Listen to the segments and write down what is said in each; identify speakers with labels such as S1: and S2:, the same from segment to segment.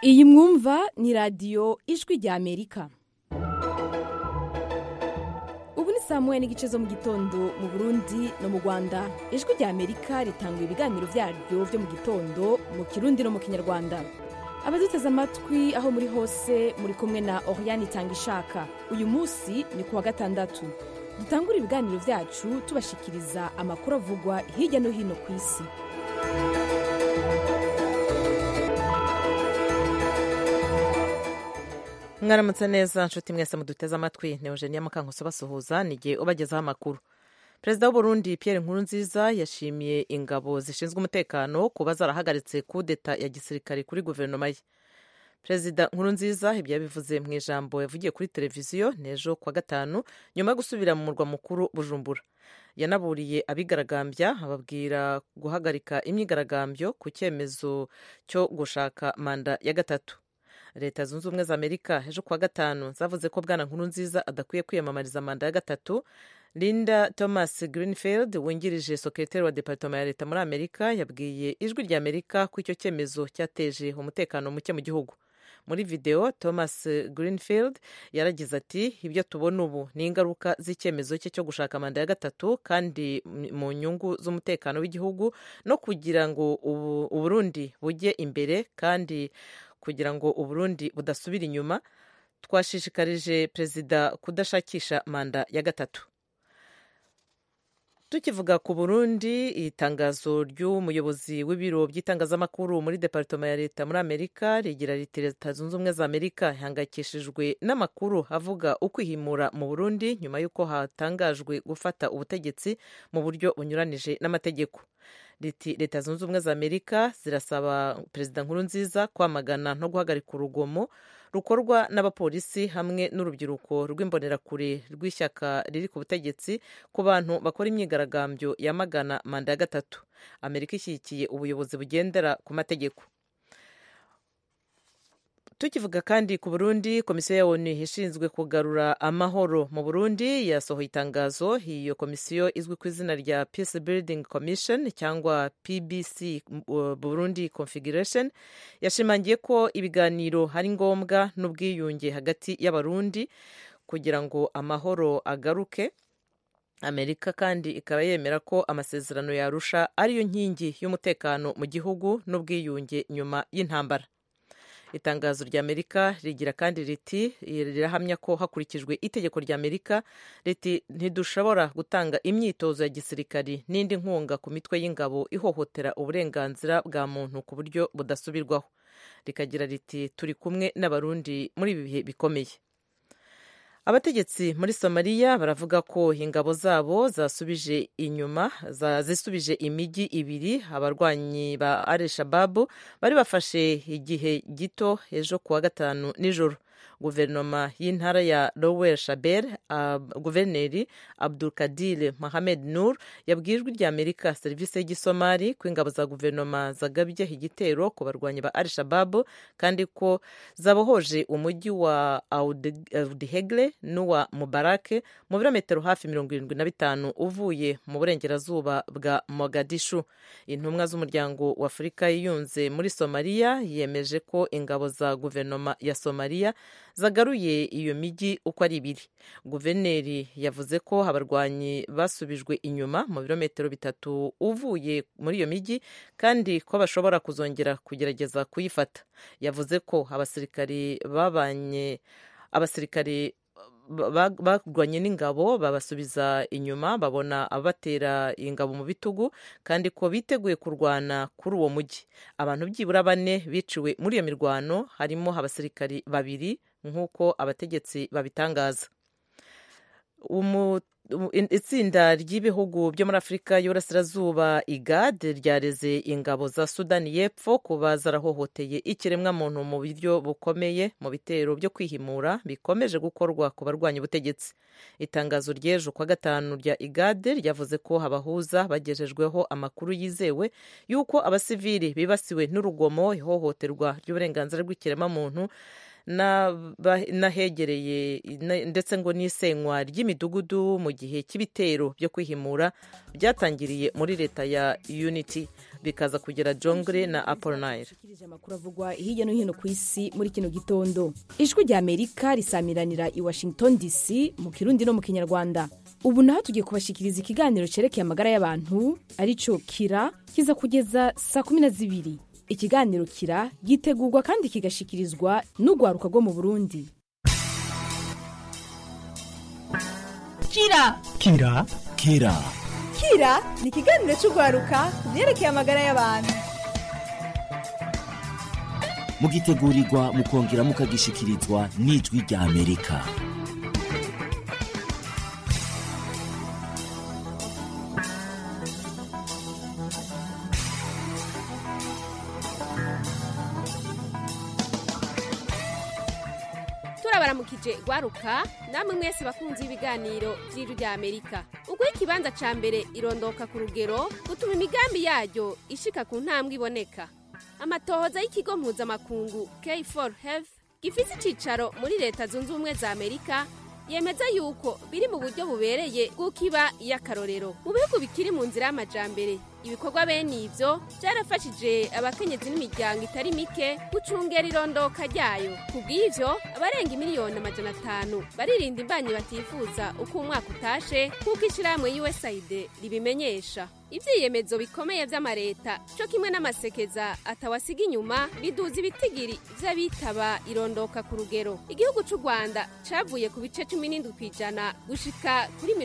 S1: Iyi mwumva ni radiyo ijwi rya Amerika. Ubu ni saa moya n'igice zo mu gitondo mu Burundi no mu Rwanda. Ijwi rya Amerika ritanga ibiganiro vyaryo vyo mu gitondo mu Kirundi no mu Kinyarwanda. Abaduteze amatwi aho muri hose muri kumwe na Oriane Tangishaka. Uyu musi ni kuwa gatandatu. Dutangura ibiganiro vyacu tubashikiriza amakuru avugwa hirya no hino ku isi.
S2: Mwaramutse neza nshuti mwese muduteze amatwi. ni Eugenia Mukankusi basuhuza nigiye ubagezaho amakuru. Perezida w'u Burundi Pierre Nkurunziza yashimiye ingabo zishinzwe umutekano kuba zarahagaritse kudeta ya gisirikare kuri guverinoma ye. Perezida Nkurunziza ibyo yabivuze mu ijambo yavugiye kuri televiziyo n'ejo kwa gatanu nyuma yo gusubira mu murwa mukuru Bujumbura. Yanaburiye abigaragambya ababwira guhagarika imyigaragambyo ku cyemezo cyo gushaka manda ya gatatu. Leta zunze ubumwe za Amerika ejo kuwa gatanu zavuze ko bwana Nkurunziza adakwiye kwiyamamariza manda ya gatatu. Linda Thomas Greenfield wungirije sekretari wa departement ya leta muri Amerika yabwiye ijwi rya Amerika ko icyo cyemezo cyateje umutekano muke mu gihugu. Muri video Thomas Greenfield yaragize ati ibyo tubona ubu ni ingaruka z'icyemezo cye cyo gushaka manda ya gatatu kandi mu nyungu z'umutekano w'igihugu no kugira ngo Uburundi bujye imbere kandi kugira ngo Uburundi budasubira inyuma. Twashishikarije perezida kudashakisha manda ya gatatu. Tukivuga ku Burundi, itangazo ry'umuyobozi w'ibiro by'itangazamakuru muri departement ya leta muri Amerika rigira riti Leta zunze ubumwe za Amerika ihangayikishijwe n'amakuru avuga ukwihimura mu Burundi nyuma y'uko hatangajwe gufata ubutegetsi mu buryo bunyuranije n'amategeko. Leta zunze ubumwe za Amerika zirasaba perezida Nkurunziza kwamagana no guhagarika urugomo rukorwa n'abapolisi hamwe n'urubyiruko rw'imbonerakure rw'ishyaka riri ku butegetsi ku bantu bakora imyigaragambyo yamagana manda ya gatatu. Amerika ishyigikiye ubuyobozi bugendera ku mategeko. Tukivuga kandi ku Burundi, komisiyo ya ONU ishinzwe kugarura amahoro mu Burundi yasohoye itangazo. Iyo komisiyo izwi ku izina rya Peace Building Commission cyangwa PBC Burundi Configuration yashimangiye ko ibiganiro hari ngombwa n'ubwiyunge hagati y'abarundi kugira ngo amahoro agaruke. Amerika kandi ikaba yemera ko amasezerano ya Arusha ariyo nkingi y'umutekano mu gihugu n'ubwiyunge nyuma y'intambara. Itangazo rya Amerika rigira kandi riti rirahamya ko hakurikijwe itegeko rya Amerika riti ntidushobora gutanga imyitozo ya gisirikari n'indi nkunga ku mitwe y'ingabo ihohotera uburenganzira bwa muntu ku buryo budasubirwaho. Rikagira riti turi kumwe n'abarundi muri ibi bihe bikomeye. Abategetsi muri Somalia baravuga ko ingabo zabo zisubije imijyi ibiri abarwanyi ba Al-Shabaab bari bafashe igihe gito ejo kuwa gatanu nijoro. Guverinoma y'intara ya Lower Shabelle, Guverineri Abdulkadir Mohamed Nur yabwiye ijwi rya Amerika serivisi y'igisomali ko ingabo za guverinoma zagabye igitero ku barwanyi ba Al-Shabaab kandi ko zabohoje umujyi wa Audihegle n'uwa Mubarake mu birometero hafi 75 uvuye mu burengerazuba bwa Mogadishu. Intumwa z'umuryango wa Afurika yiyunze muri Somalia yemeje ko ingabo za guverinoma ya Somalia zagaruye iyo mijyi uko ari ibiri. Guverineri yavuze ko abarwanyi basubijwe inyuma mu birometero 3 uvuye muri iyo mijyi kandi ko bashobora kuzongera kugerageza kuyifata. Yavuze ko abasirikari barwanye n'ingabo babasubiza inyuma babona abatera ingabo mu bitugu kandi ko biteguye kurwana kuri uwo mujyi. Abantu byibura 4 biciwe muri iyo mirwano harimo abasirikari 2 nk'uko abategetsi babitangaza. Itsinda ry'ibihugu byo muri Afurika y'Uburasirazuba IGAD ryareze ingabo za Sudani y'Epfo kuba zarahohoteye ikiremwa muntu mu buryo bukomeye mu bitero byo kwihimura bikomeje gukorwa ku barwanya ubutegetsi. Itangazo ry'ejo kwa gatanu rya IGAD ryavuze ko abahuza bagejejweho amakuru yizewe y'uko abasivili bibasiwe n'urugomo, ihohoterwa ry'uburenganzira bw'ikiremwa muntu n'ahegereye ndetse ngo n'isenywa ry'imidugudu mu gihe cy'ibitero byo kwihimura byatangiriye muri leta ya Unity bikaza kugera Jonglei na Apollinaire.
S1: Amakuru avugwa hirya no hino ku isi muri kino gitondo. Ijwi rya Amerika risamiranira i Washington DC mu Kirundi no mu Kinyarwanda. Ubu naho tugiye kubashikiriza ikiganiro cerekeye amagara y'abantu arico Kira kiza kugeza saa 12. Ikiganiro Kira gitegurwa kandi kigashikirizwa n'ugwaruka rwo mu Burundi.
S3: Kira ni ikiganiro cy'ugwaruka byerekeye amagara y'abantu.
S4: Mugitegurirwa mukongera mukagishikirizwa n'ijwi rya Amerika.
S5: Turabaramukije gwaruka namwe mwese bakunze ibiganiro by'ijwi rya Amerika. Ubwo ikibanza ca mbere irondoka ku rugero gutuma imigambi yaryo ishika ku ntambwe iboneka. Amatohoza y'ikigo mpuzamakungu K4 Health gifite icicaro muri leta zunze ubumwe za Amerika yemeza yuko biri mu buryo bubereye bw'ukiba y'akarorero. Mu bihugu bikiri mu nzira y'amajambere ibikorwa bene ivyo byarafashije abakenyezi n'imiryango itari mike gucungera irondoka ryayo. Kubw'ivyo abarenga miliyoni 500 baririnda imbanyi batifuza uko umwaka utashe kuko ishiramwe USAID ribimenyesha. Ivyiyemezo bikomeye vy'amareta cyo kimwe n'amasekeza atawasiga inyuma biduza ibitigiri vy'abitaba irondoka ku rugero. Igihugu c'u Rwanda cavuye ku bice 17% gushika kuri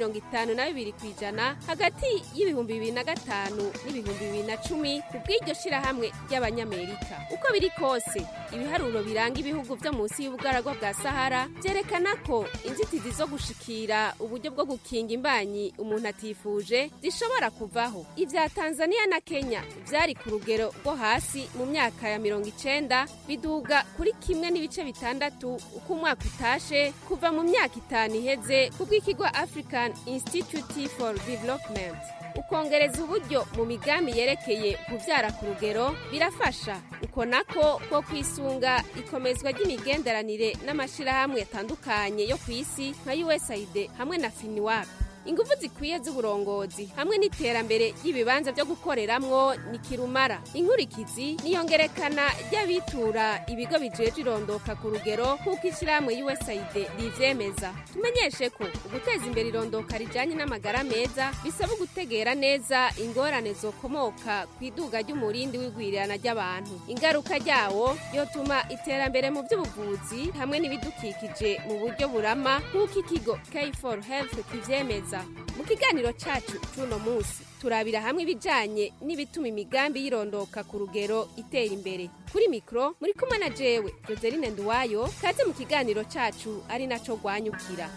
S5: 52% hagati y'ibihumbi 2005 n'ibihumbi 2010 kubw'iryo shirahamwe ry'abanyamerika. Uko biri kose ibiharuro biranga ibihugu vyo munsi y'ubugaragwa bwa Sahara vyerekana ko inzitizi zo gushikira uburyo bwo gukinga imbanyi umuntu atifuje zishobora kuvaho. Ivya Tanzania na Kenya vyari ku rugero rwo hasi mu myaka ya 90 biduga kuri 1.6 uko umwaka utashe kuva mu myaka 5 iheze kubw'ikigo African Institute for Development. Ukongereza uburyo mu migambi yerekeye kuvyara ku rugero birafasha. Uko nako ko kwisunga ikomezwa ry'imigenderanire n'amashirahamwe atandukanye yo kw'isi nka USAID hamwe na FINWAP. Ingufu zikwiye z'uburongozi hamwe n'iterambere ry'ibibanza byo gukoreramwo ni kirumara. Inkurikizi niyongerekana ry'abitura ibigo bijeje irondoka ku rugero kuko ishiramwe USAID rivyemeza. Tumenyeshe ko uguteza imbere irondoka rijanye n'amagara meza bisaba gutegera neza ingorane zokomoka kwiduga ry'umurindi w'igwirirana ry'abantu. Ingaruka ryawo yotuma iterambere mu by'ubuvuzi hamwe n'ibidukikije mu buryo burama kuko ikigo K4 Health kivyemeza. Mu kiganiro cacu cuno munsi turabira hamwe ibijanye n'ibituma imigambi yirondoka ku rugero itera imbere. Kuri mikro muri kumwe na jewe Joseline Nduwayo, kaze mu kiganiro cacu ari naco gwanyukira.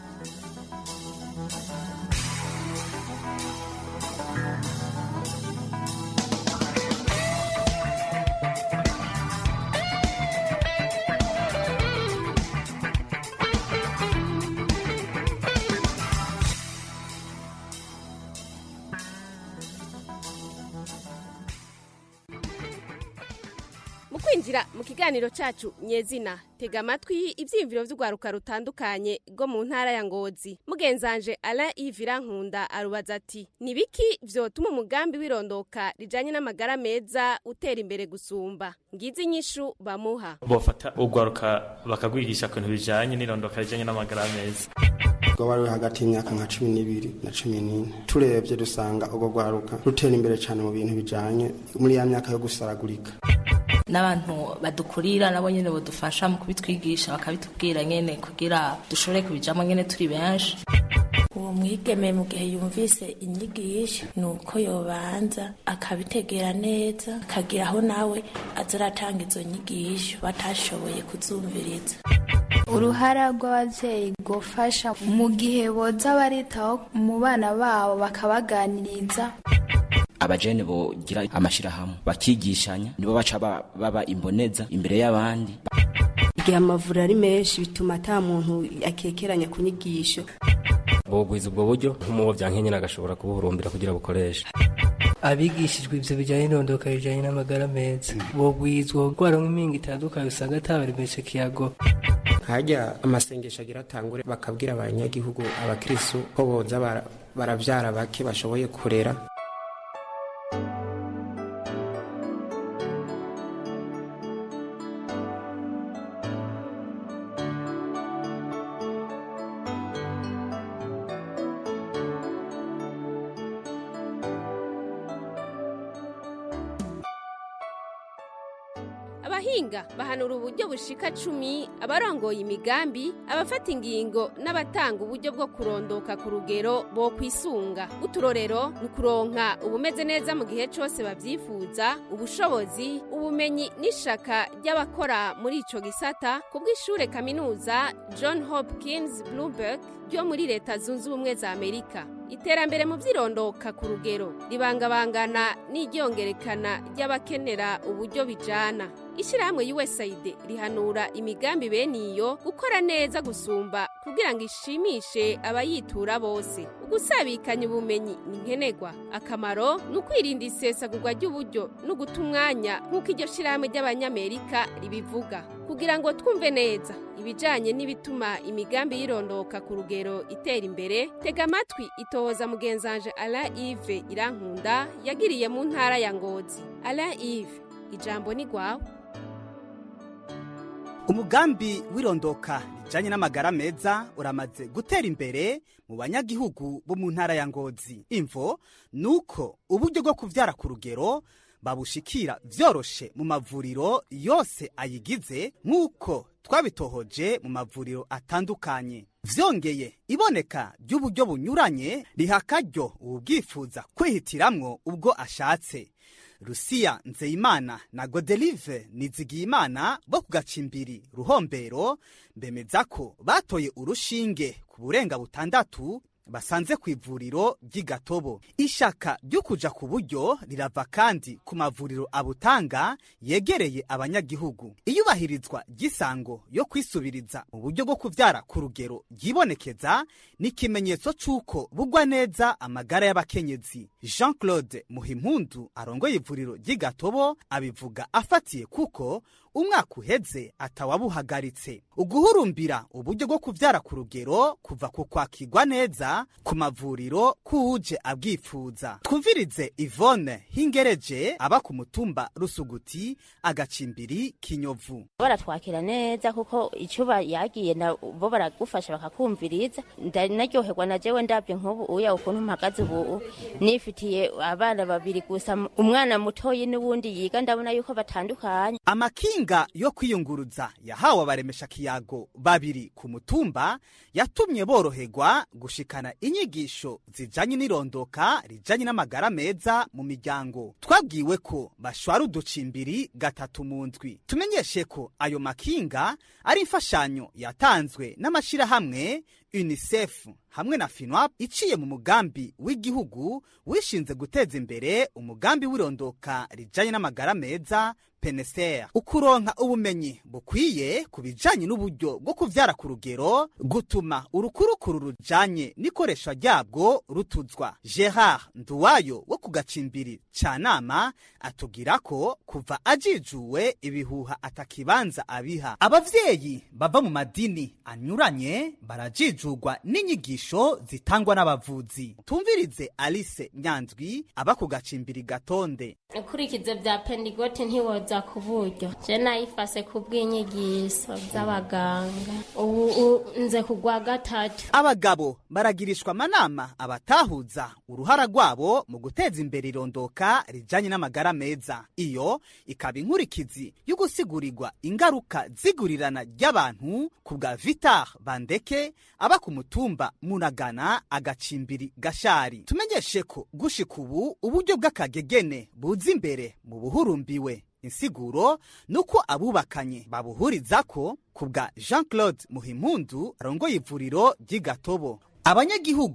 S5: Kwinjira mu kiganiro cacu nyezina tega amatwi ivyimviro vy'ugwaruka rutandukanye go mu ntara ya Ngozi. Mugenzanje Alain Ivira Nkunda arubaza ati nibiki vyotuma umugambi wirondoka rijanye n'amagara meza utera imbere gusumba. Ngizi inyishu bamuha.
S6: Bofata ugwaruka bakagwigisha kuntu bijanye n'irondoka rijanye n'amagara meza.
S7: Bari hagati y'imyaka nka 12 na 14 turebye dusanga ubwo gwaruka rutera imbere cyane mu bintu bijanye muri ya myaka yo gusaragurika.
S8: N'abantu badukurira nabo nyene bodufasha mu kubitwigisha bakabitubwira nyene kugira dushobore kubijamo nyene turi benshi.
S9: Uwo mwigeme mu gihe yumvise inyigisho nuko yobanza akabitegera neza akagira aho nawe azaratanga izo nyigisho batashoboye kuzumviriza.
S10: Uruhara rw'abavyeyi gufasha mu gihe boza baritaho mu bana babo bakabaganiriza.
S4: Abajene bogira amashirahamwe bakigishanya nibo baca baba imboneza imbere y'abandi.
S11: Igihe amavura ari menshi bituma ata muntu akekeranya kunyigisho.
S12: Bogwiza ubwo buryo nk'umubo byankenye nagashobora kubuhurumbira kugira bukoresha. abigishijwe ivyo bijanye n'irondoka rijanye n'amagara meza bogwizwa gwaronka impinga itandukanye usanga atabaremeshe kiyago
S13: hajya amasengesho agira atangure bakabwira abanyagihugu abakristo ko boza baravyara bake bashoboye kurera.
S5: abahinga bahanura uburyo bushika 10 abarongoye imigambi abafata ingingo n'abatanga uburyo bwo kurondoka ku rugero bo kwisunga. Uturorero nukuronka ubumeze neza mu gihe cyose bavyifuza, ubushobozi, ubumenyi n'ishaka ry'abakora muri ico gisata kubw'ishure kaminuza John Hopkins Bloomberg ryo muri leta zunze ubumwe za Amerika. Iterambere mu vyirondoka ku rugero ribangabangana n'iryongerekana ry'abakenera uburyo bijana. Ishirahamwe USAID rihanura imigambi beniyo gukora neza gusumba kugira ngo ishimishe abayitura bose. Ugusabikanya ubumenyi ni nkenerwa. Akamaro n'ukwirinda isesagurwa ry'uburyo no gutumwanya nk'uko iryo shirahamwe ry'abanyamerika ribivuga. Kugira ngo twumve neza ibijanye n'ibituma imigambi yirondoka ku rugero itera imbere, tega amatwi itohoza mugenzanje Alain Yves Irankunda yagiriye mu ntara ya Ngozi. Alain Yves, ijambo ni gwawe.
S14: Umugambi wirondoka rijanye n'amagara meza uramaze gutera imbere mu banyagihugu bo mu ntara ya Ngozi. Imvo nuko uburyo bwo kuvyara ku rugero babushikira vyoroshe mu mavuriro yose ayigize nk'uko twabitohoje mu mavuriro atandukanye. Vyongeye iboneka ry'uburyo bunyuranye rihakaryo ubwifuza kwihitiramwo ubwo ashatse. Lucia Nzeyimana na Godelive Nizigiyimana bo kugacimbiri Ruhombero bemeza ko batoye urushinge ku burenga butandatu basanze ku ivuriro ry'Igatobo. Ishaka ryo kuja ku buryo rirava kandi ku mavuriro abutanga yegereye abanyagihugu. Iyubahirizwa gisango yo kwisubiriza mu buryo bwo kuvyara ku rugero ryibonekeza ni kimenyetso cuko bugwa neza amagara y'abakenyezi. Jean-Claude Muhimpundu arongoye ivuriro ry'Igatobo abivuga afatiye kuko umwaka uheze atawabuhagaritse. Uguhurumbira uburyo bwo kuvyara ku rugero kuva ku kwakirwa neza ku mavuriro kuhuje abwifuza. Twumvirize Yvonne Hingereje aba ku mutumba Rusuguti agacimbiri Kinyovu.
S15: Baratwakira neza kuko icuba yagiye bo baragufasha bakakumviriza. Ndaryoherwa na jewe ndabye nk'ubu uya ukuntu mpagaze ubu nifitiye abana babiri gusa, umwana mutoyi n'uwundi yiga ndabona yuko batandukanye.
S14: Amakinga yo kwiyunguruza yahawe abaremesha kiyago babiri ku mutumba yatumye boroherwa gushikana inyigisho zijanye n'irondoka rijanye n'amagara meza mu miryango. Twabwiwe ko bashwara uducimbiri 3 mu ndwi. Tumenyeshe ko ayo makinga ari imfashanyo yatanzwe n'amashirahamwe UNICEF hamwe na FINWAP iciye mu mugambi w'igihugu wishinze guteza imbere umugambi w'irondoka rijanye n'amagara meza PNSR. Ukuronka ubumenyi bukwiye kubijanye n'uburyo bwo kuvyara ku rugero gutuma urukurukuru rujanye n'ikoresha ryabwo rutuzwa. Gerard Nduwayo wo kugacimbiri Canama atugira ko kuva ajijuwe ibihuha atakibanza abiha. Abavyeyi bava mu madini anyuranye barajijugwa n'inyigisho zitangwa n'abavuzi. Tumvirize Alice Nyandwi aba kugacimbiri Gatonde.
S16: Ukurikize bya Pendigote ntiwoza kuburyo. Je nayifase kubw'inyigisho z'abaganga. Ubu nze kugwa 3.
S14: Abagabo baragirishwa amanama abatahuza uruhara rwabo mu guteza imbere irondoka rijanye n'amagara meza. Iyo ikaba inkurikizi yo gusigurirwa ingaruka zigurirana ry'abantu kubwa Vitar Bandeke aba ku mutumba Munagana agacimbiri Gashari. Tumenyeshe ko gushika ubu uburyo bw'akagegene buzi imbere mu buhurumbiwe. Insiguro nuko abubakanye babuhuriza ko kubwa Jean-Claude Muhimpundu arongoye ivuriro ry'Igatobo. Abanyagihugu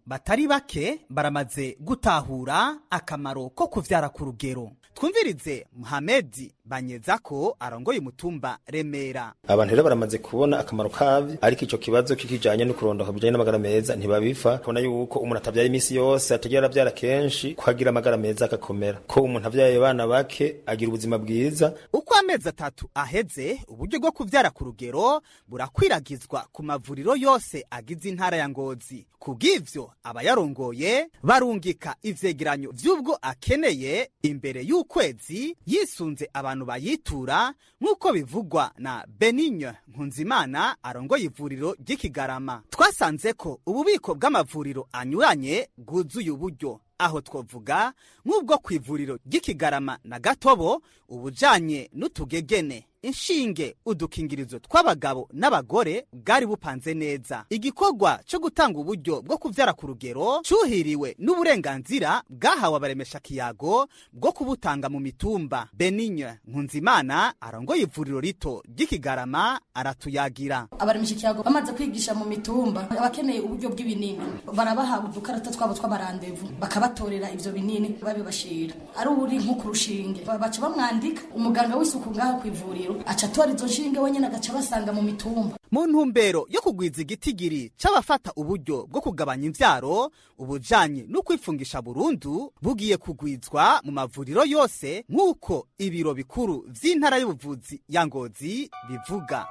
S14: batari bake baramaze gutahura akamaro ko kuvyara ku rugero. Twumvirize Muhamedi Banyeza ko arongoye umutumba Remera.
S17: Abantu rero baramaze kubona akamaro kavyo, ariko ico kibazo kikijanye no kurondoka bijanye n'amagara meza ntibabifa. Kubona yuko umuntu atavyaye imisi yose ategera avyara kenshi kwagira amagara meza akakomera, ko umuntu avyaye abana bake agira ubuzima bwiza.
S14: Uko amezi 3 aheze, uburyo bwo kuvyara ku rugero burakwiragizwa ku mavuriro yose agize intara ya Ngozi. Kubw'ivyo abayarongoye barungika ivyegeranyo vy'ubwo akeneye imbere y'ukwezi, yisunze abantu bayitura, nk'uko bivugwa na Benigne Nkunzimana arongoye ivuriro ry'Ikigarama. Twasanze ko ububiko bw'amavuriro anyuranye bwuzuye uburyo, aho twovuga nk'ubwo kw'ivuriro ry'Ikigarama na Gatobo ubujanye n'utugegene, inshinge, udukingirizo tw'abagabo n'abagore bwari bupanze neza. Igikorwa cyo gutanga uburyo bwo kuvyara ku rugero cuhiriwe n'uburenganzira bwahawe abaremesha kiyago bwo kubutanga mu mitumba. Benigne Nkunzimana arongoye ivuriro rito ry'Ikigarama aratuyagira.
S18: Abaremesha kiyago bamaze kwigisha mu mitumba abakeneye uburyo bw'ibinini, barabaha udukarata twabo tw'amarandevu, bakabatorera ivyo binini babibashira. Ari uri nko ku rushinge baca bamwandika, umuganga w'isuku ngaho kw'ivuriro aca tora izo nshinge wenyene agaca basanga mu mitumba.
S14: Mu ntumbero yo kugwiza igitigiri c'abafata uburyo bwo kugabanya imvyaro, ubujanye no kwifungisha burundu bugiye kugwizwa mu mavuriro yose, nk'uko ibiro bikuru vy'intara y'ubuvuzi ya Ngozi bivuga.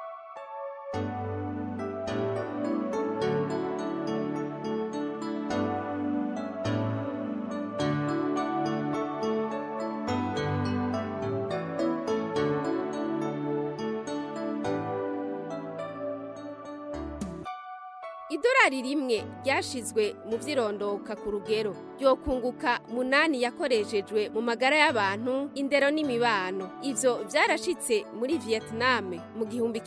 S5: Idolari rimwe ryashizwe mu vyirondoka ku rugero ryokunguka 8 yakoreshejwe mu magara y'abantu, indero n'imibano. Ivyo vyarashitse muri Vietnam mu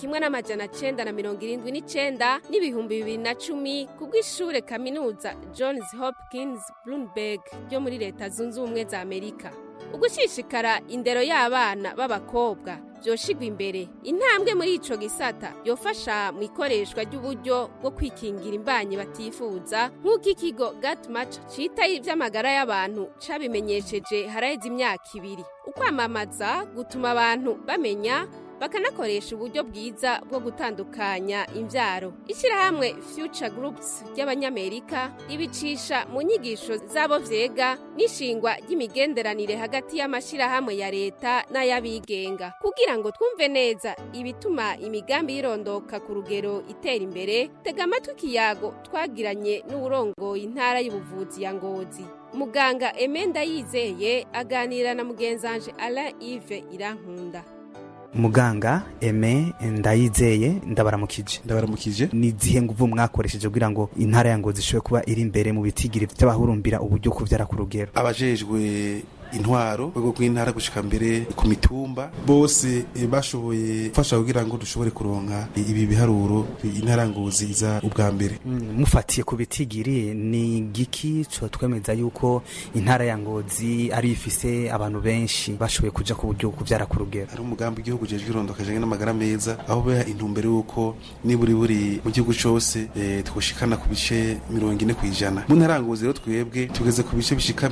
S5: 1979 n'ibihumbi 2010 kubw'ishure kaminuza Johns Hopkins Bloomberg ryo muri Leta Zunze Ubumwe za Amerika. Ugushishikara indero y'abana b'abakobwa vyoshigwa imbere. Intambwe muri ico gisata yofasha mu ikoreshwa ry'uburyo bwo kwikingira imbanyi batifuza, nk'uko ikigo Gatmatch cita ivy'amagara y'abantu cabimenyesheje haraheze imyaka 2. Ukwamamaza gutuma abantu bamenya bakanakoresha uburyo bwiza bwo gutandukanya imvyaro. Ishirahamwe Future Groups ry'Abanyamerika ribicisha mu nyigisho zabo vyega n'ishingwa ry'imigenderanire hagati y'amashirahamwe ya leta n'ayabigenga. Kugira ngo twumve neza ibituma imigambi yirondoka ku rugero itera imbere, tega amatwi ikiyago twagiranye n'uburongoye intara y'ubuvuzi ya Ngozi. Muganga Emenda Yizeye aganira na mugenzanje Alain Yves Irankunda.
S14: Muganga Eme Ndayizeye, ndabaramukije. Ni zihe nguvu mwakoresheje kugira ngo intara ya Ngozi ishobore kuba iri imbere mu bitigiri by'abahurumbira uburyo kuvyara ku rugero?
S19: Abajejwe intwaro bwo kw'intara gushika mbere ku mitumba bose bashoboye gufasha kugira ngo dushobore kuronka ibi biharuro intara Ngozi iza ubwa mbere.
S14: Mufatiye ku bitigiri, ni giki cyo twemeza yuko intara ya Ngozi ari ifise abantu benshi bashoboye kuja ku buryo kuvyara ku rugero?
S19: Ari umugambi w'igihugu jeje irondoka janye n'amagara meza, aho beha intumbero yuko niburi mu gihugu cyose twoshikana ku bice 40%. Mu ntara Ngozi rero twebwe tugeze ku bice bishika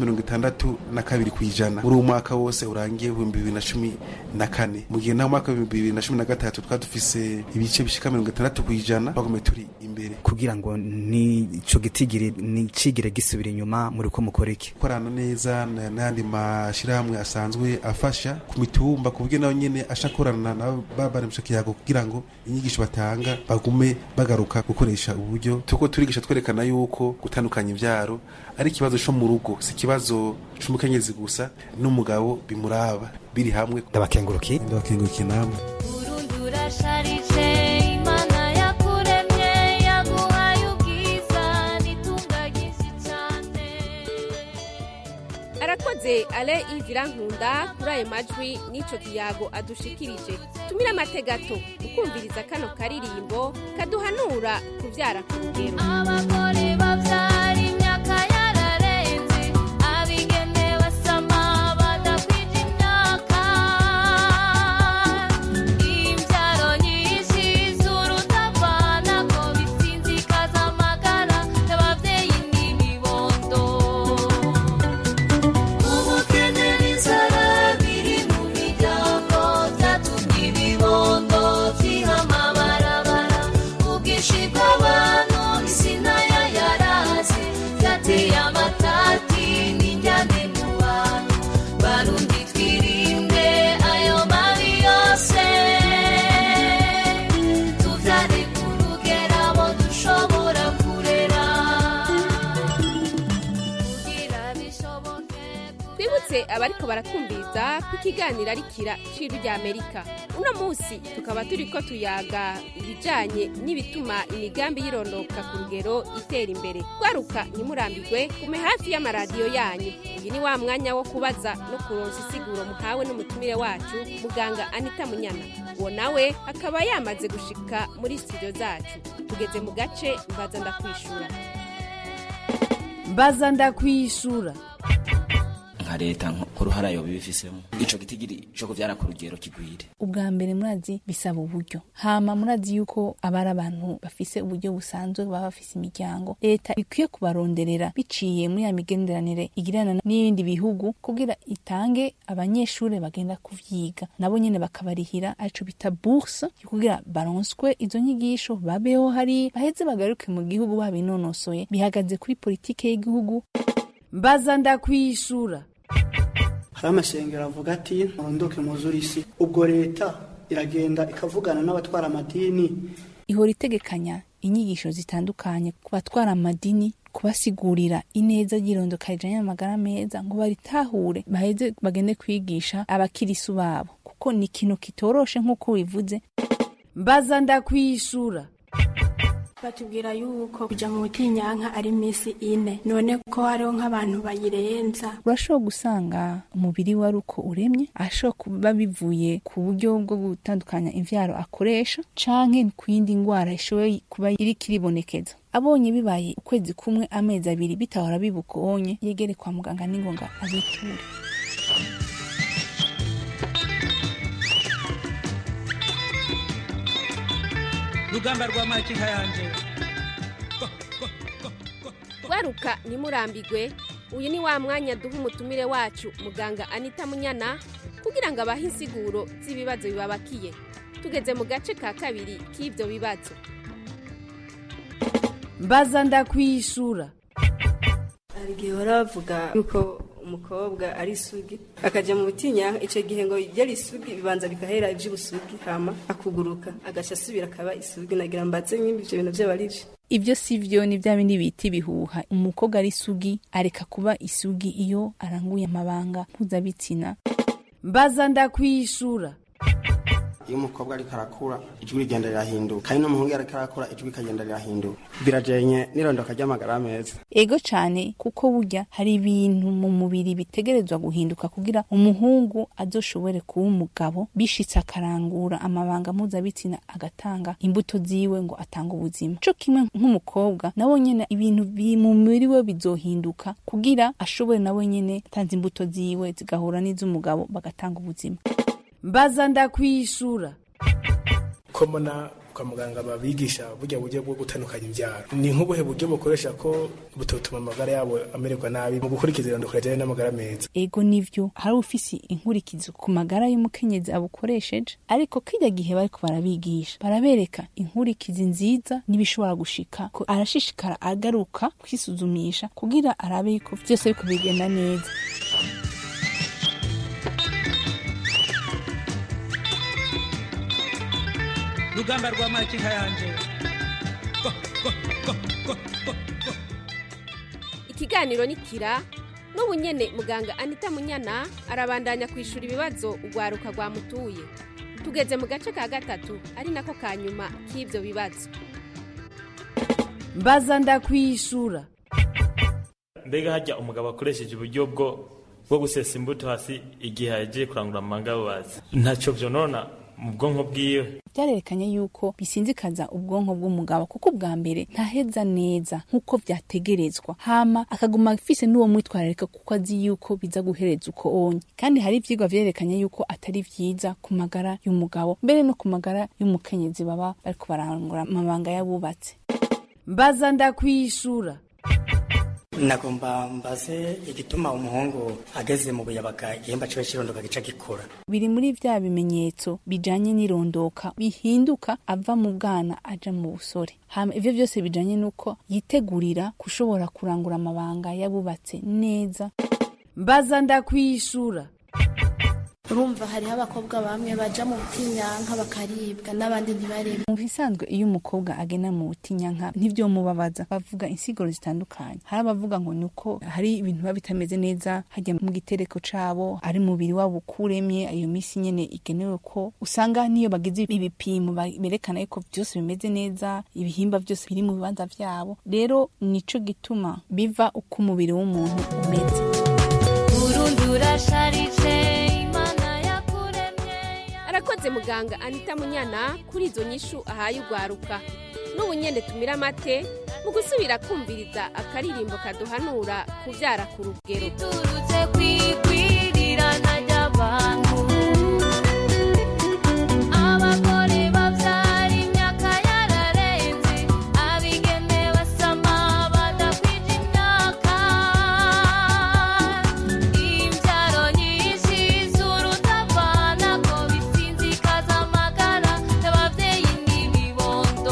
S19: 62% muri umwaka wose urangiye 2014. Mu gihe na mwaka 2013 twadufise ibice bishika 60% bagome turi imbere.
S14: Kugira ngo ni ico gitigiri ni cigire gisubira inyuma, muri ko mukora iki?
S19: Korana neza n'andi mashirahamwe asanzwe afasha ku mitumba, kubwe nayo nyene ashakorana na babaremsha kiyago kugira ngo inyigisho batanga bagume bagaruka gukoresha uburyo. Tuko turigisha twerekana yuko gutandukanya ivyaro ari kibazo cyo mu rugo, si kibazo cy'umukenyezi gusa n'umugabo bimuraba, biri hamwe.
S14: Ndabakengurukiye namwe.
S20: Urundura sharije Imana yakuremye yaguhaye ubwiza nitungagije cyane.
S5: Arakoze Alain Yves Irankunda kuri ayo majwi n'ico kiyago adushikirije. Tumira amategato ukumviriza kano karirimbo kaduhanura kuvyara ku rugero.
S20: Abagore bavyara imyaka yararenze, abigeme basama badakwije imyaka, imvyaro nyinshi z'urutavana ko bisinzikaza amagara y'abavyeyi n'imibanyi.
S5: mwese abariko baratwumviriza ku kiganiro arikira c'iru rya Amerika. Uno musi tukaba turiko tuyaga ibijanye n'ibituma imigambi yirondoka ku rugero itera imbere. Gwaruka ntimurambirwe, gume hafi y'amaradiyo yanyu. Uyu ni wa mwanya wo kubaza no kuronsa isiguro muhawe n'umutumire wacu muganga Anita Munyana. Uwo nawe akaba yamaze gushika muri studio zacu. Tugeze mu gace mbaza ndakwishura.
S3: Mbaza ndakwishura.
S4: nka leta nk'uruhara yo bibifisemo ico gitigiri cyo kuvyara ku rugero kigwire.
S21: Ubwa mbere murazi bisaba uburyo, hama murazi yuko abari abantu bafise uburyo busanzwe baba bafise imiryango, leta ikwiye kubaronderera biciye muri ya migenderanire igirana n'ibindi bihugu kugira itange abanyeshure bagenda kuvyiga nabo nyene bakabarihira aco bita bourse kugira baronswe izo nyigisho babeho hari baheze bagaruke mu gihugu babinonosoye bihagaze kuri politike y'igihugu.
S3: Mbaza ndakwishura.
S22: hari amashengero avuga ati murondoke muzuri isi, ubwo leta iragenda ikavugana n'abatwara amadini
S21: ihora itegekanya inyigisho zitandukanye ku batwara amadini kubasigurira ineza y'irondoka rijanye n'amagara meza ngo baritahure baheze bagende kwigisha abakirisu babo kuko ni ikintu kitoroshe nk'uko wivuze.
S3: Mbaza ndakwishura.
S10: Batubwira yuko kuja mu butinyanka ari misi 4 none ko hariho nk'abantu bayirenza.
S21: Urashobora gusanga umubiri wari uko uremye ashobora kuba bivuye ku buryo bwo gutandukanya imvyaro akoresha canke kwindi ngwara ishoboye kuba iri kiribonekeza. Abonye bibaye ukwezi kumwe amezi 2 bitahora bibukonye yegere kwa muganga n'ingonga abiture.
S23: Rugamba rwa makinka yanje.
S5: Gwaruka ntimurambirwe, uyu ni wa mwanya duha umutumire wacu muganga Anita Munyana kugira ngo abahe insiguro z'ibibazo bibabakiye. Tugeze mu gace ka kabiri k'ivyo bibazo.
S3: Mbaza ndakwishura.
S11: Arigihe baravuga yuko umukobwa ari sugi akaja mu butinyanka, ico gihe ngo yari sugi bibanza bikahera ivy'ubusugi hama akuguruka agaca asubira akaba isugi. Nagira mbaze nk'ibyo bintu byo barivyo.
S21: Ivyo sivyo ni vya bindi biti bihuha. Umukobwa ari sugi areka kuba isugi iyo aranguye amabanga mpuzabitsina.
S3: Mbaza ndakwishura.
S7: Iyo umukobwa ariko arakura ijwi rigenda rirahinduka, kandi n'umuhungu ariko arakura ijwi kagenda rirahinduka. Birajenye n'irondoka ry'amagara meza.
S21: Ego cane kuko burya hari ibintu mu mubiri bitegerezwa guhinduka kugira umuhungu azoshobore kuba umugabo bishitse akarangura amabanga mpuzabitsina agatanga imbuto ziwe ngo atanga ubuzima. Co kimwe nk'umukobwa nawe nyene ibintu mu mubiri we bizohinduka kugira ashobore nawe nyene tanza imbuto ziwe zigahura n'iz'umugabo bagatanga ubuzima.
S3: Mbaza ndakwishura.
S24: Komona kwa muganga babigisha burya buryo bwo gutandukanya imbyaro, ni nk'ubuhe buryo bukoresha ko butotuma amagara yabo amererwa nabi mu gukurikiza irondoko rijanye n'amagara meza?
S21: Ego nivyo hari ufisi inkurikizo ku magara y'umukenyezi abukoresheje, ariko kijya gihe bariko barabigisha barabereka inkurikizi nziza n'ibishobora gushika ko arashishikara agaruka kwisuzumisha kugira arabe yuko vyose biko bigenda neza.
S23: Rugamba rwa makinka yanje.
S5: Ikiganiro nikira n'ubu nyene muganga Anita Munyana arabandanya kwishura ibibazo ugwaruka rwa mutuye. Tugeze mu gace ka gatatu ari nako kanyuma k'ivyo bibazo.
S3: Mbaza ndakwishura.
S6: Mbega hajya umugabo akoresheje uburyo bwo gusesa imbuto hasi igihe yagiye kurangura amanga bazi ntaco vyonona mu bwonko bwiwe.
S21: Byarerekanye yuko bisinzikaza ubwonko bw'umugabo kuko bwa mbere ntaheza neza nkuko vyategerezwa, hama akaguma afise n'uwo mwitwararika kuko azi yuko biza guhereza uko onye. Kandi hari ivyigwa vyerekanye yuko atari vyiza ku magara y'umugabo mbere no ku magara y'umukenyezi baba bariko barangura amabanga yabubatse.
S3: Mbaza ndakwishura.
S25: Nagomba mbaze igituma umuhungu ageze mu buyabaga igihimba ciwe cirondoka gica gikura.
S21: Biri muri vya bimenyetso bijanye n'irondoka bihinduka ava mu bwana aja mu busore. Hama ivyo vyose bijanye nuko yitegurira kushobora kurangura amabanga yabubatse neza.
S3: Mbaza ndakwishura.
S10: urumva hariho abakobwa bamwe baja mu butinyanka bakaribwa n'abandi ntibaribwe.
S21: Mu bisanzwe iyo umukobwa agena mu butinyanka ntivyomubabaza, bavuga insiguro zitandukanye. Hari abavuga ngo nuko hari ibintu biba bitameze neza hajya mu gitereko cabo, ari mubiri wabo ukuremye, iyo misi nyene igenewe ko usanga niyo bagize ibipimo berekana yuko byose bimeze neza, ibihimba byose biri mu bibanza vyabo. Rero nico gituma biva uko umubiri w'umuntu umeze.
S5: Arakoze muganga Anita Munyana kuri izo nyishu ahaye ugwaruka. N'ubu nyene tumira amate mu gusubira kumviriza akaririmbo kaduhanura kuvyara ku rugero.
S20: Turutse kwigwirirana ry'abantu, abagore bavyara imyaka yararenze, abigeme basama badakwije imyaka, imvyaro nyinshi z'urutavana ko bisinzikaza amagara y'abavyeyi n'ibibondo.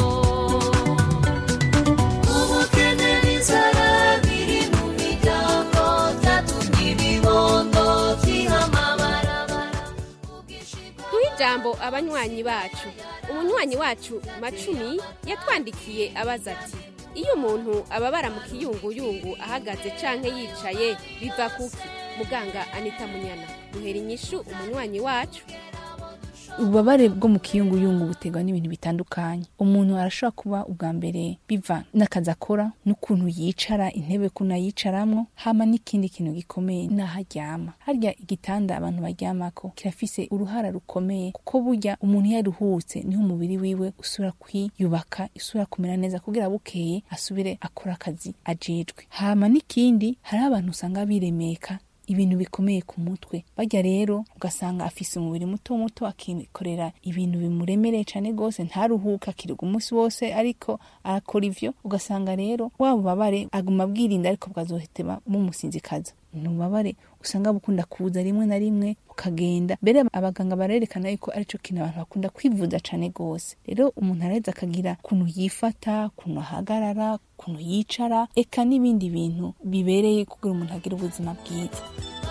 S20: Ubukene n'inzara biri mu miryango vyatumye ibibondo vyihama barabara.
S5: Duhe ijambo abanywanyi bacu. Umunywanyi wacu Macumi yatwandikiye abaza ati: iyo umuntu ababara mu kiyunguyungu ahagaze canke yicaye biva kuki? Muganga Anita Munyana, duhera inyishu umunywanyi wacu.
S21: Ububabare bwo mu kiyunguyungu butegwa n'ibintu bitandukanye. Umuntu arashobora kuba ubwa mbere biva n'akazi akora, n'ukuntu yicara, intebe kuna yicaramwo, hama n'ikindi kintu gikomeye n'aharyama. Harya igitanda abantu baryamako kirafise uruhara rukomeye, kuko burya umuntu yaruhutse niho umubiri wiwe usura kwiyubaka, isura kumera neza kugira bukeye asubire akora akazi ajejwe. Hama n'ikindi, hari abantu usanga biremeka ibintu bikomeye ku mutwe. Bajya rero ugasanga afise umubiri muto muto akikorera ibintu bimuremereye cane gose, ntaruhuka kiruga umunsi wose ariko arakora ivyo. Ugasanga rero wabo babare aguma bwirinda ariko bwazoheteba mumusinzikaza. Nubabare usanga bukunda kuza rimwe na rimwe ukagenda. Mbere abaganga barerekana yuko arico kintu abantu bakunda kwivuza cane gose. Rero umuntu areza akagira kuntu yifata, kuntu ahagarara, kuntu yicara, eka n'ibindi bintu bibereye kugira umuntu agira ubuzima bwiza.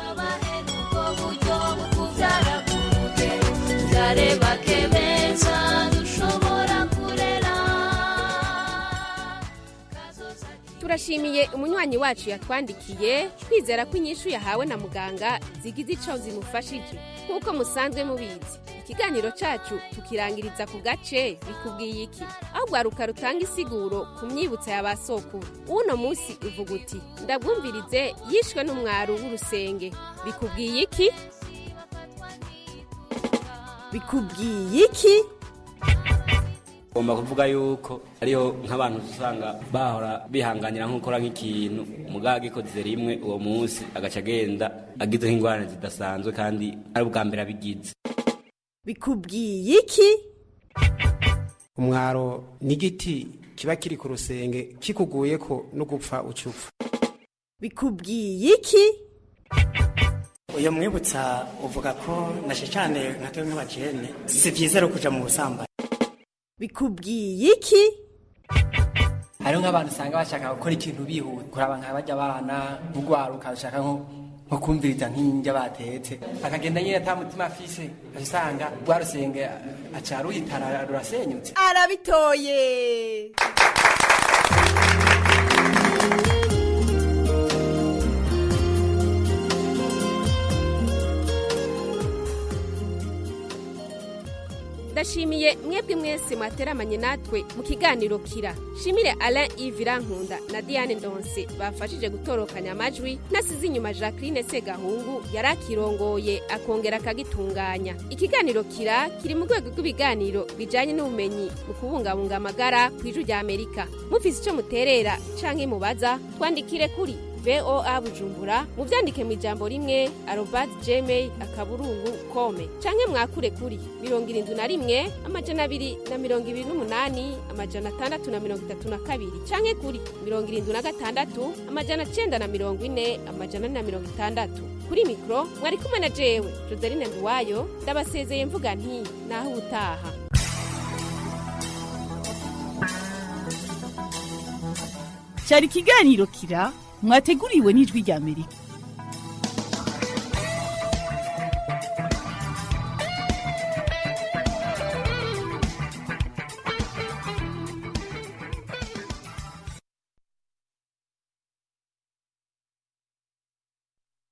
S5: Turashimiye umunywanyi wacu yatwandikiye, twizera ko inyishu yahawe na muganga zigize ico zimufashije. Nkuko musanzwe mubizi, ikiganiro cacu tukirangiriza ku gace bikubwiye iki, aho gwaruka rutanga isiguro ku myibutsa y'abasokuru. Uno musi uvuga uti ndabwumvirize yishwe n'umwaru w'urusenge. Bikubwiye iki?
S3: Bikubwiye iki?
S4: Ugomba kuvuga yuko ariyo nk'abantu usanga bahora bihanganira nk'ukora nk'ikintu mugaga gikoze rimwe uwo munsi agaca agenda agize nk'ingorane zidasanzwe kandi ari ubwa mbere abigize.
S3: Bikubwiye iki?
S13: Umwaro n'igiti kiba kiri ku rusenge kikuguyeko no gupfa ucupfa.
S3: Bikubwiye iki?
S25: Uyo mwibutsa uvuga ko nashe cyane nka twe nk'abajene si byiza ro kuja mu busambanyi.
S3: Bikubwiye iki?
S1: Hariho nk'abantu usanga bashaka gukora ikintu bihuta, kuraba nka bajya abana ugwaruka bashaka nko kumviriza nk'injya batetse, akagenda nyine ata mutima afise, usanga rwarusenge acaruyitara rurasenyutse.
S3: Arabitoye.
S5: Ndashimiye mwebwe mwese mwateramanye natwe mu kiganiro kira. Shimire Alain Ivirankunda na Diane Ndonse bafashije gutorokanya amajwi, nasize inyuma Jacqueline Segahungu yarakirongoye akongera akagitunganya. Ikiganiro kira kiri mu rwego rw'ibiganiro bijanye n'ubumenyi mu kubungabunga amagara kw'Ijwi rya Amerika. Mufise ico muterera canke mubaza, twandikire kuri VOA Bujumbura muvyandike mu ijambo rimwe @gmail.com canke mwakure kuri 71 amajana 228 amajana 632 canke kuri 76 amajana 940 amajana 460. Kuri mikro mwari kumwe na jewe Joseline Nduwayo, ndabasezeye mvuga nti naho utaha.
S3: Cyari ikiganiro kira mwateguriwe n'Ijwi rya Amerika.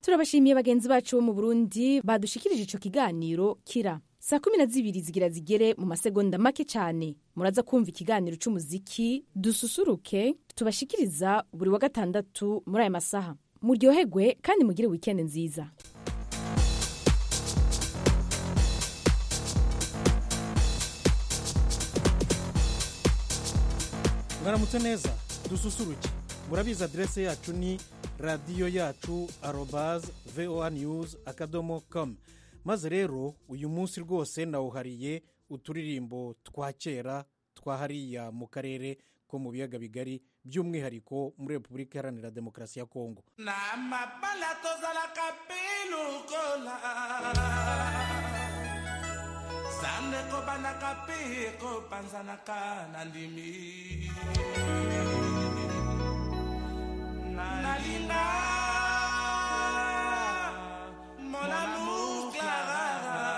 S2: turabashimiye bagenzi bacu bo mu Burundi badushikirije ico kiganiro kira. 12:00 zigira zigere mu masegonda make cyane muraza kumva ikiganiro c'umuziki dususuruke tubashikiriza buri wa gatandatu muri aya masaha. Muryoherwe kandi mugire weekend nziza.
S8: Mwaramutse neza dususuruke. Murabizi adresse yacu ni radio yacu @voanews.com. Maze rero uyu munsi rwose nawuhariye uturirimbo twa kera twahariya mu karere ko mu biyaga bigari by'umwihariko muri Repubulika Iharanira Demokarasi ya Kongo.
S9: Sande ko banaka pe ko panzanaka nandimi nalinga mon amour Clara.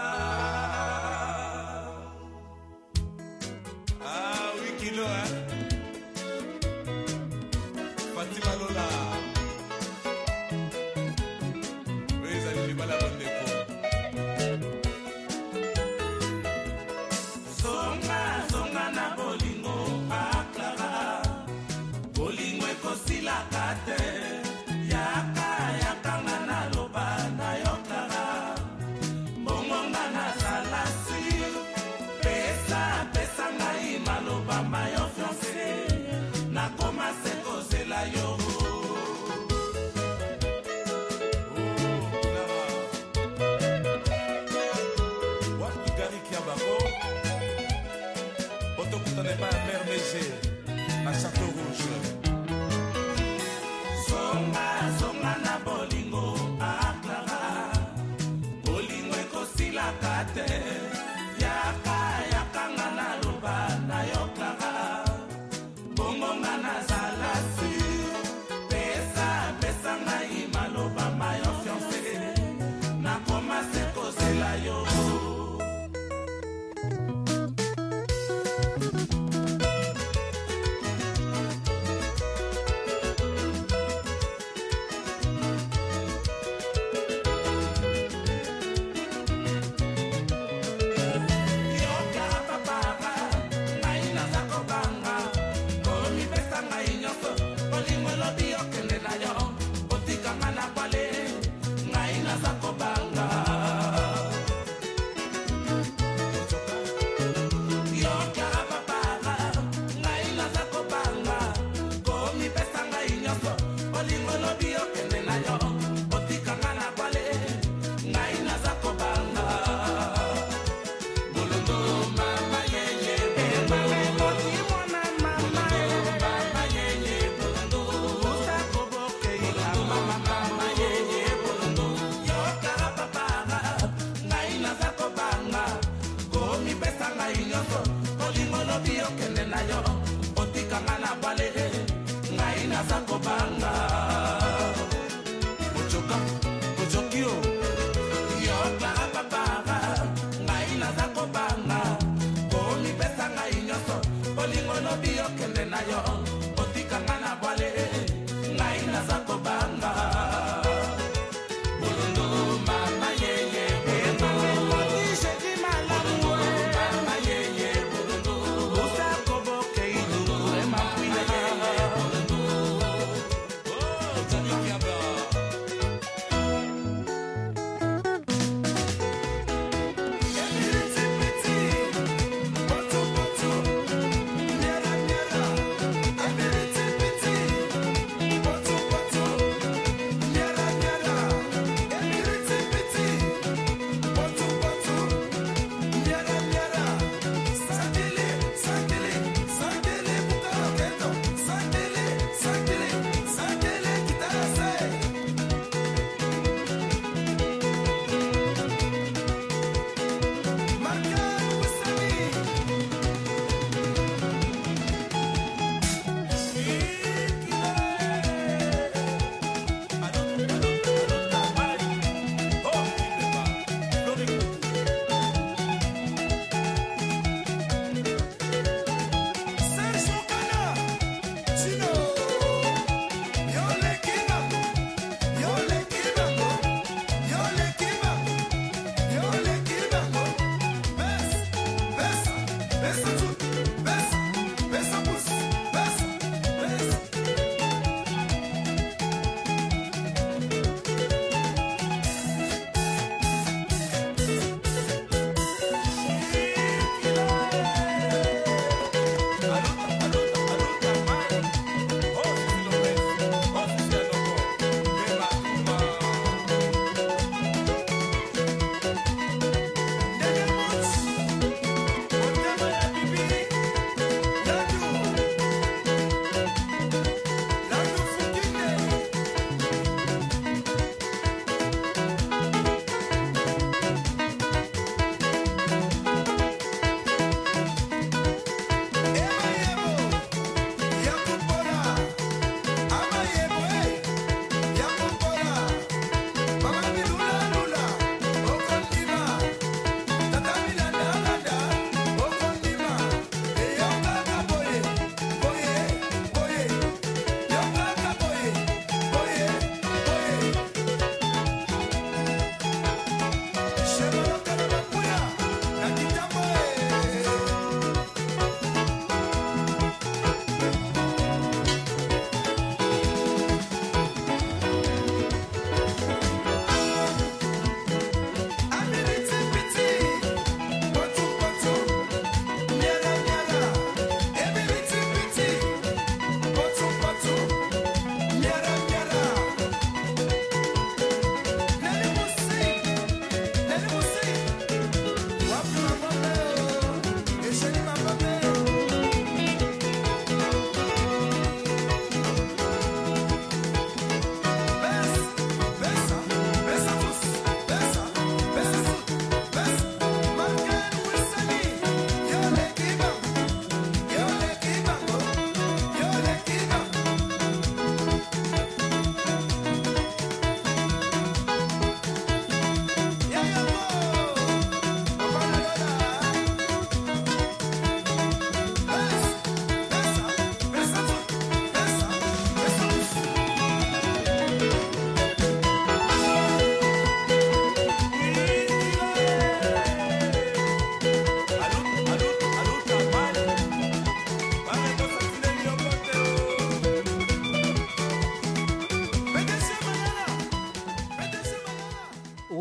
S9: Ah oui kilo hein Fatima Lola. Oui ça lui mal à bonne déco. Zonga na bolingo aklara bolingo ekosila kate yaka ngana loba na yo klara bongo ngana salasi pesa ngai maloba mayo fiancé na koma se kozela yo. Ce n'est pas un mermégé, un château rouge. Zonga na bolingo aklara bolingo ekosila kate yaka ngana loba na yo klara bongo ngana zalasi pesa ngai maloba mayo fiancé na koma se kozela yo.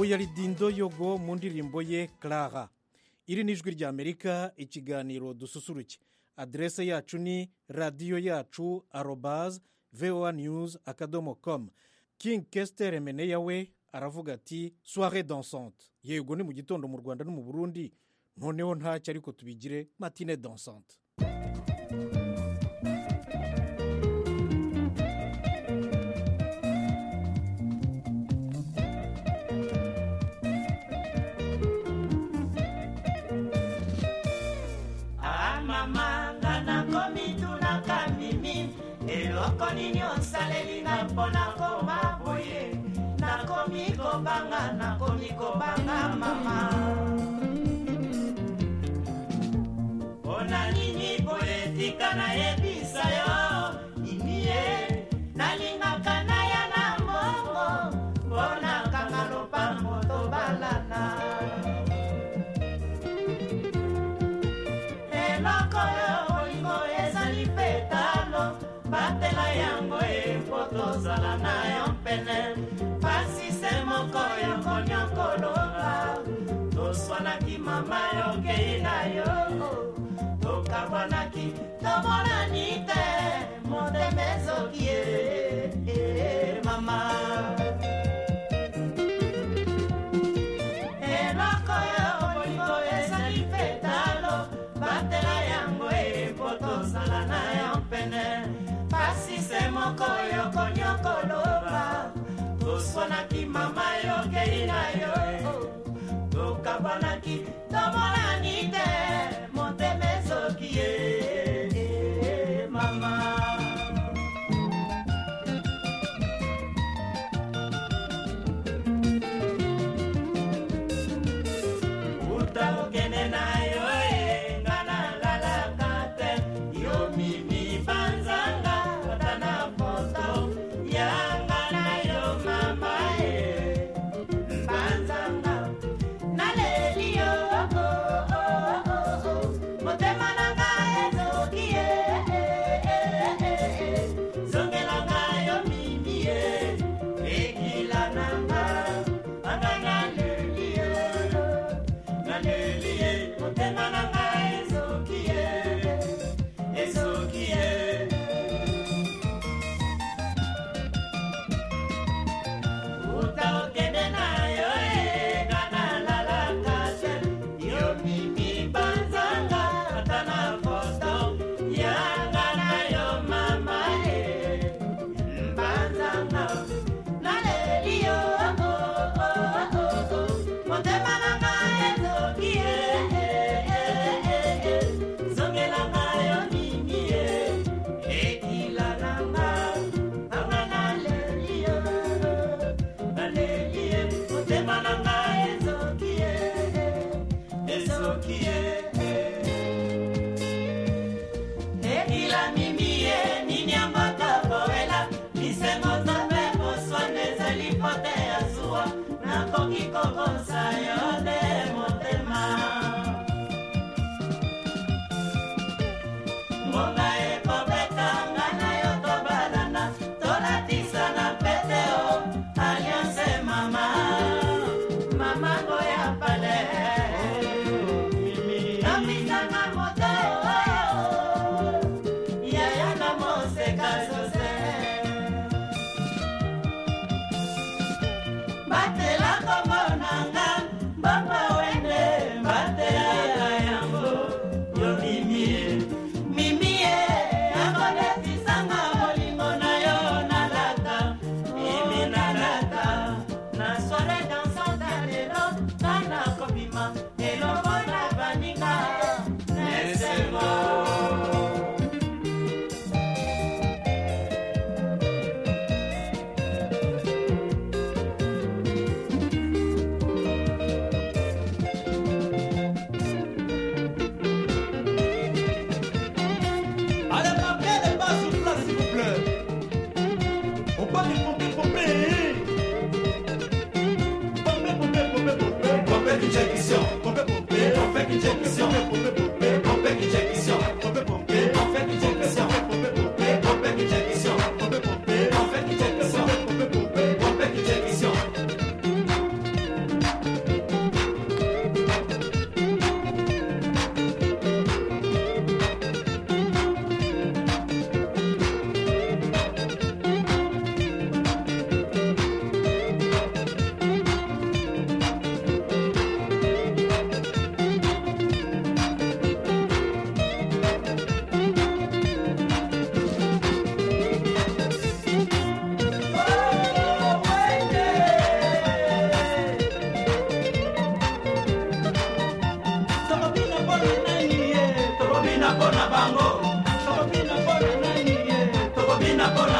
S8: yari Dindo Yogo mu ndirimbo ye Clara. Iri ni ijwi rya Amerika, ikiganiro dususuruke. Adrese yacu ni radio yacu @voanews.com. King Kester Emeneya we aravuga ati soirée dansante. Yego ni mu gitondo mu Rwanda no mu Burundi, noneho ntacyo ariko tubigire matinée dansante.
S9: eloko nini osaleli na mpona koma boye nakomi kobanga mama mpona nini boye tika nayebisa yo inie nalingaka naya na mbongo mpona kanga lopango tobalana eloko yo bolingo ezali petalo batela yango epotozala na yo pene pasi se moko yokonyokolola toswanaki mama yokei na yo tokabwanaki tomonani te motemezoki mama eloko yo bolingo ezali petalo batela yango epotozala na yo pene pasi se moko yokonyokoloba toswanaki mama yokei na yo tokabwanaki tomonani te motemezoki mama uta okene na yo ngana lalaka te yo mimi banzanga tana foto yanga na yo mama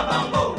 S9: bango.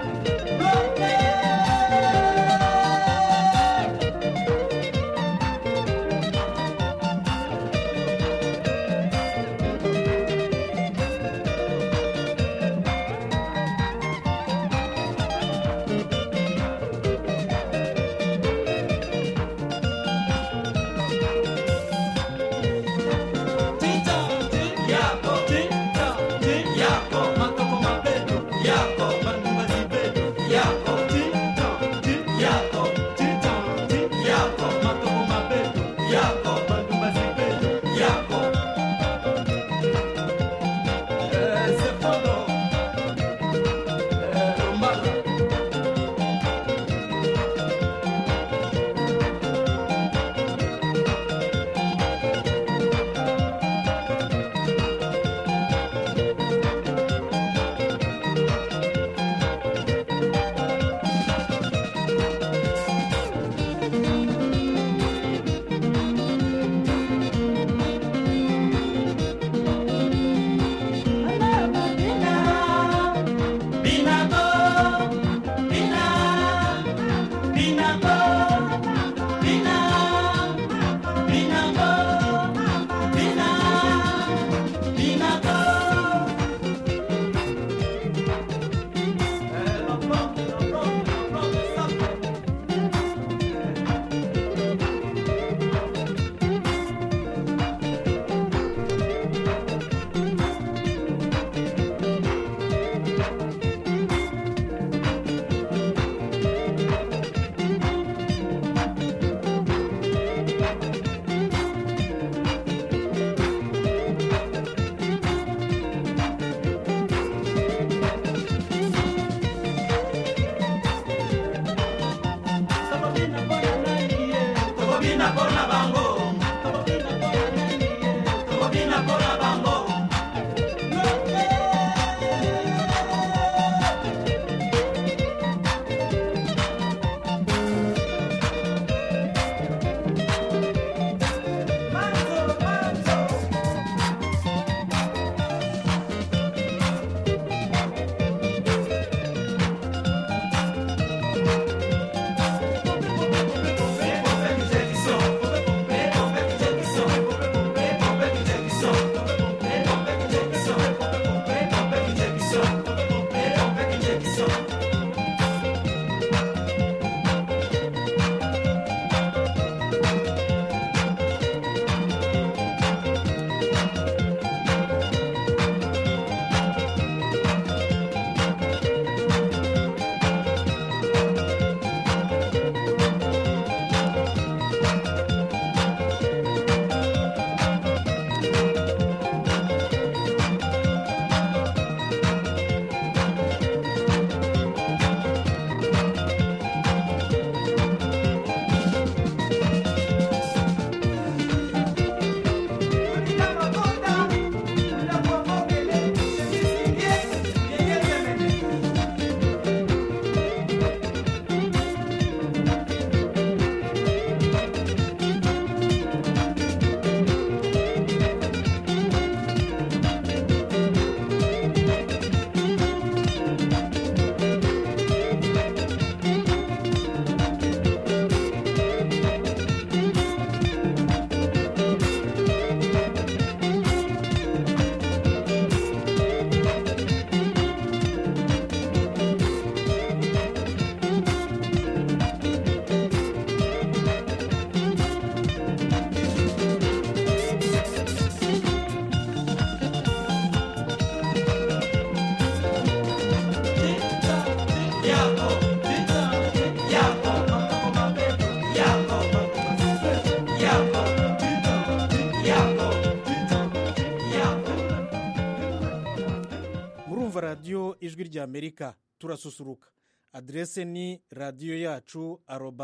S8: radiyo ijwi ry'amerika turasusuruka. Aderese ni radiyo yacu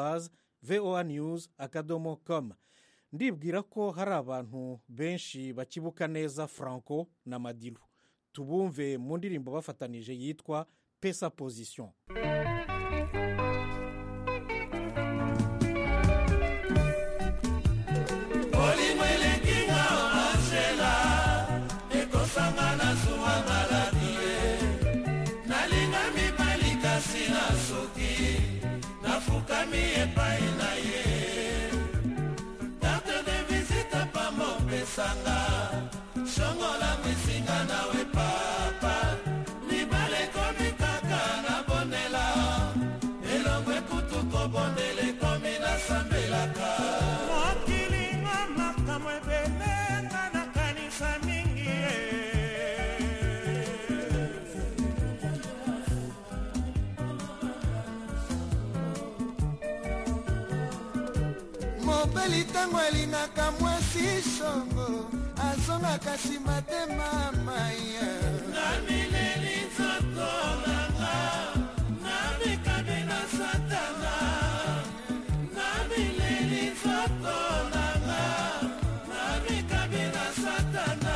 S8: @voanews.com. ndibwira ko hari abantu benshi bakibuka neza Franco na Madilu. Tubumve mu ndirimbo bafatanije yitwa Pesa Position.
S9: Ekosanga na suwa maladie nalinga
S12: mobeli ntango alingaka mwasi songo azongaka nsima te mamaya na mileli nzoto nanga na mikabe na satana na mileli nzoto nanga na mikabe na satana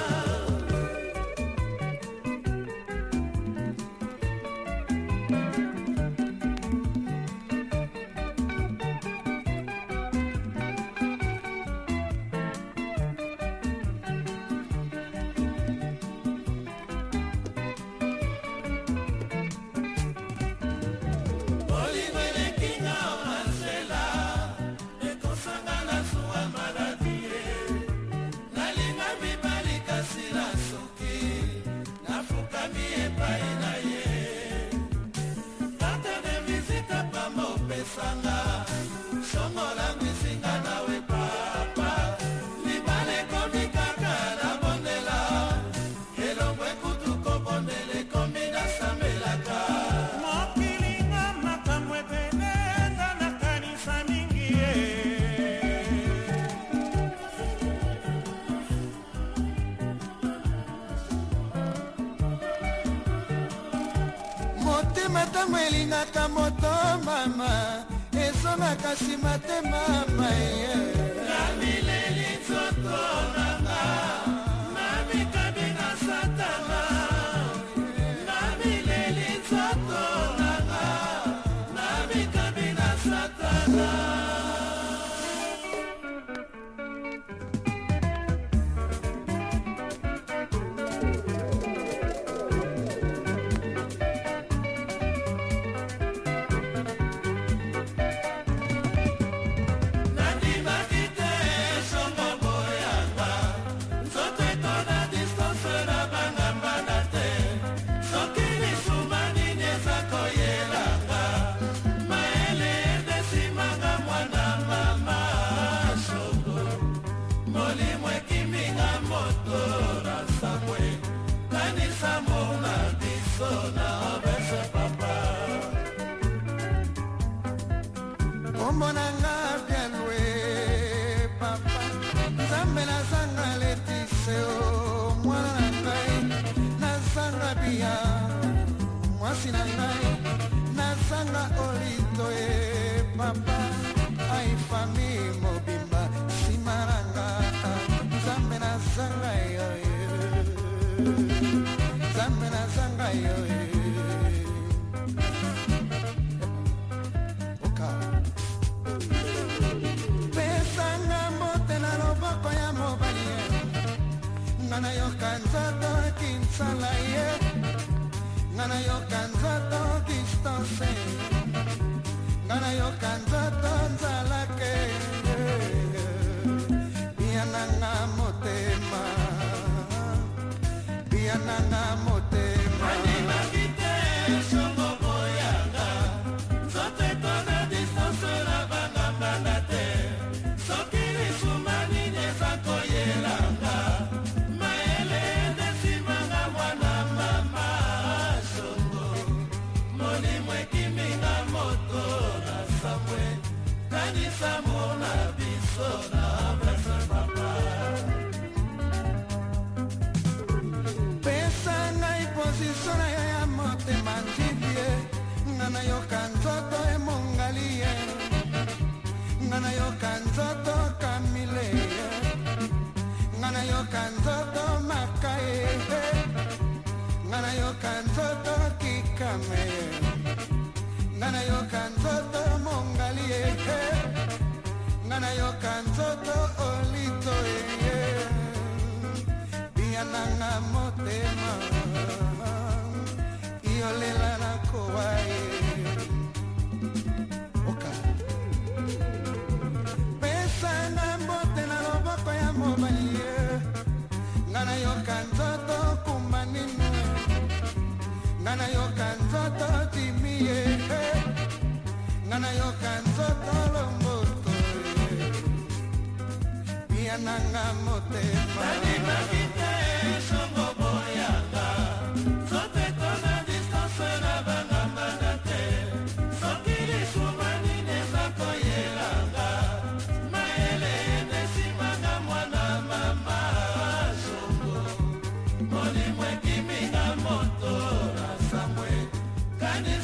S12: elingaka moto mama ezongaka nsima te mama na mileli nzoto nanga na mikabi na satana na mileli nzoto nanga na mikabi na satana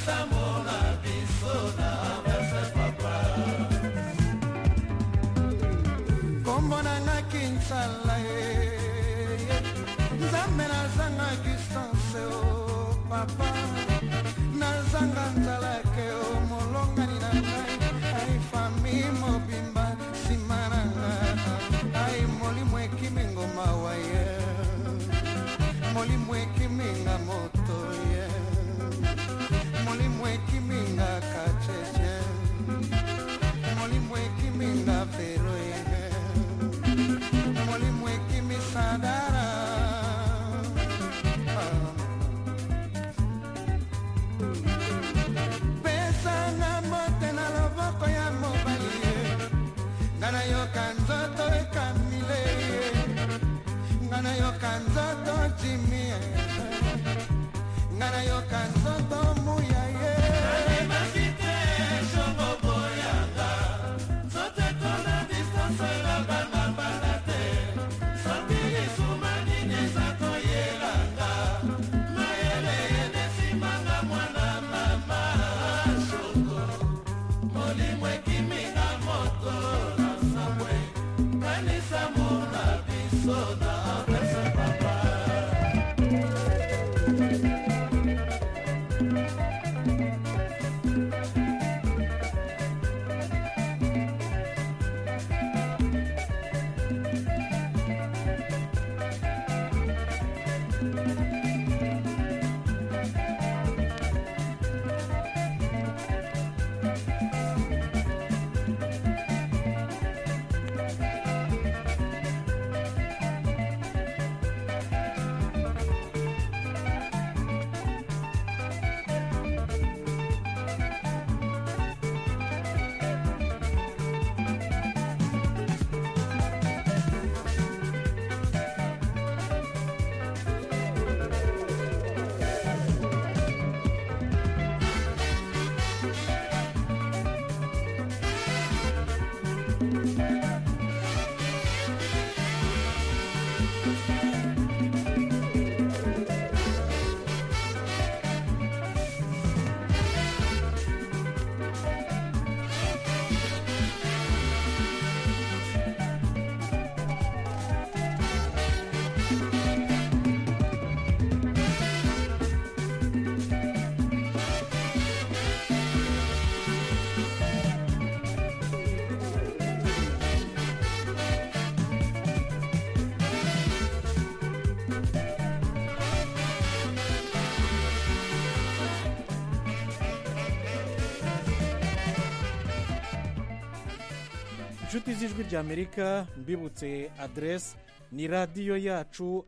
S8: inshuti z'ijwi ry'amerika mbibutse aderesi ni radiyo yacu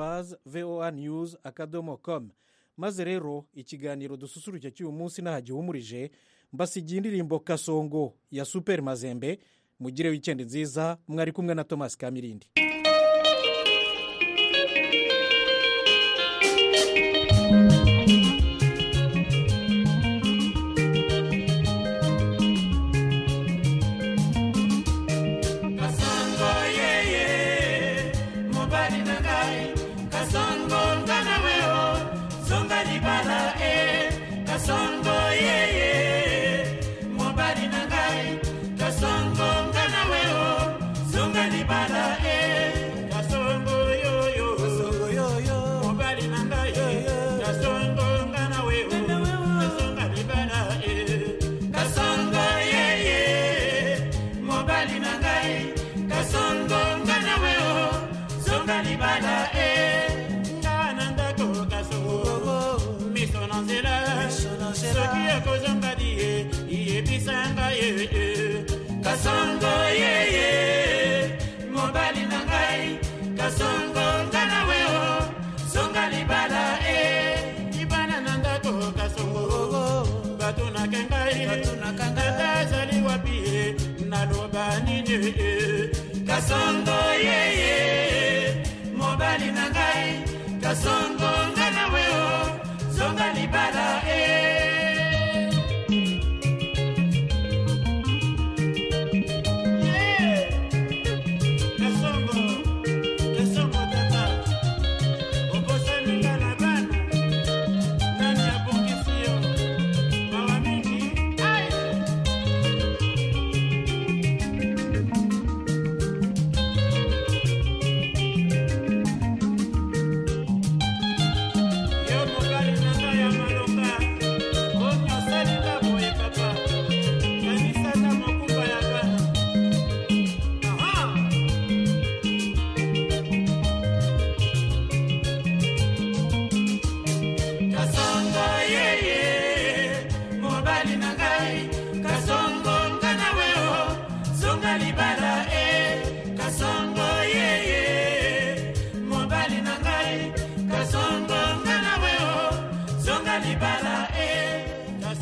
S8: @voa news .com. maze rero ikiganiro dususurutse cy'uyu munsi n'ahagihumurije mbasigiye indirimbo kasongo ya Super Mazembe. mugire wikendi nziza, mwari kumwe na Thomas Kamirindi.
S9: Kasongo yeye mobali nangai kasongo ngana weo songa libala ibana nanda to kasongo batuna kengai tazali wapi na loba nini kasongo